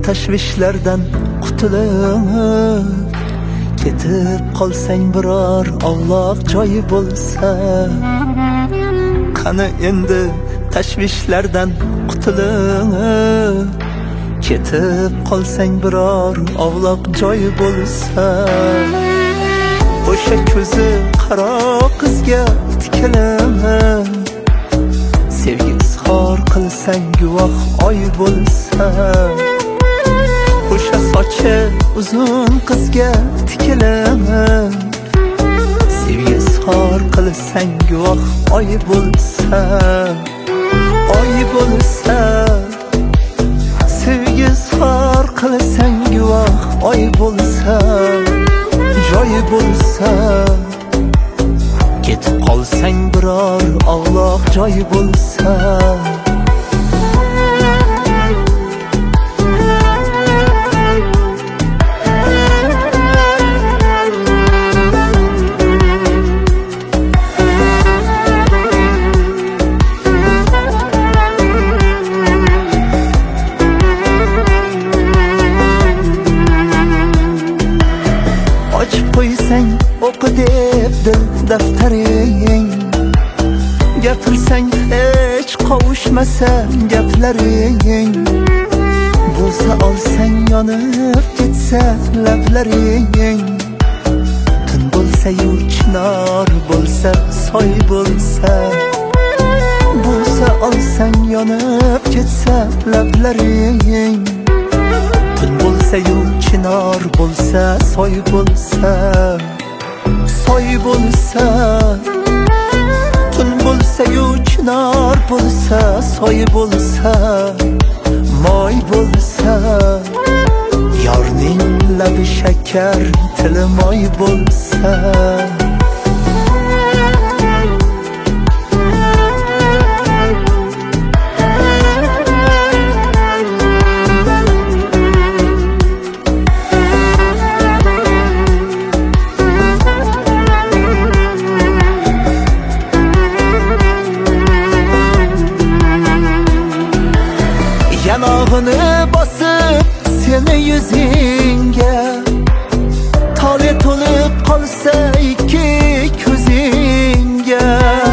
tashvishlardan qutulib ketib qolsang biror ovloq joyi bo'lsa, qani endi tashvishlardan qutulib ketib qolsang biror ovloq joyi bo'lsa, o'sha ko'zi qaro qizga tikilib sevgi izhor qilsang guvoh oy bo'lsa, o'sha sochi uzun qizga tikilib sevgi izhor qilsang guvoh oy bo'lsa, oy bo'lsa, sevgi izhor qilsang guvoh oy bo'lsa, joy bo'lsa, ketib qolsang biror ovloq joy bo'lsa, ochib qo'ysang o'qi deb dil daftaring, gapirsang hech qovushmasa gaplaring, bo'lsa olsang yonib ketsa lablaring, tun bo'lsa-yu chinor bo'lsa soy bo'lsa, bo'lsa olsang yonib ketsa lablaring, tun bo'lsa-yu chinor bo'lsa soy bo'lsa, soy bo'lsa, tun bo'lsa-yu chinor bo'lsa soy bo'lsa, moy bo'lsa, yorning labi shakar tili moy bo'lsa, yanog'ini bosib seni yuzingga, tole to'lib qolsa ikki ko'zingga,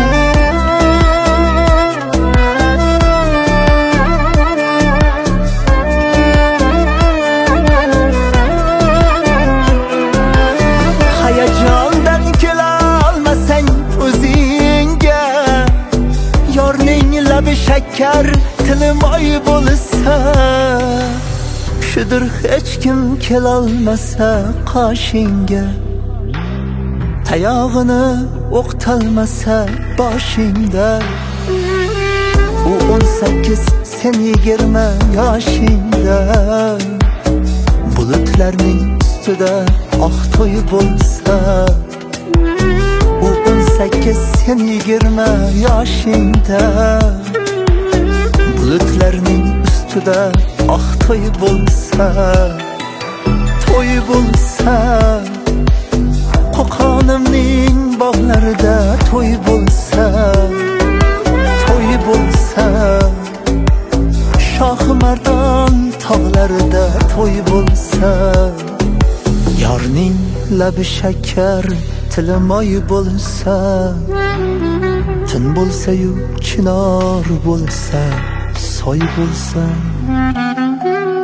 hayajondan kelolmasang o'zingga, yorning labi shakar tili moy bo'lsa, shudir hech kim kelolmasa qoshingga, tayog'ini o'qtalmasa boshingda, u 18 sen 20 yoshingda, bulutlarning ustida oq to'y bo'lsa, u 18 sen 20 yoshingda, bulutlarning ustida oq to'y bo'lsa, to'y bo'lsa, Qo'qonimning bog'larida to'y bo'lsa, to'y bo'lsa, Shohimardon tog'larida to'y bo'lsa, yorning labi shakar tili moy bo'lsa, tun bo'lsa-yu chinor bo'lsa soy bo'lsa.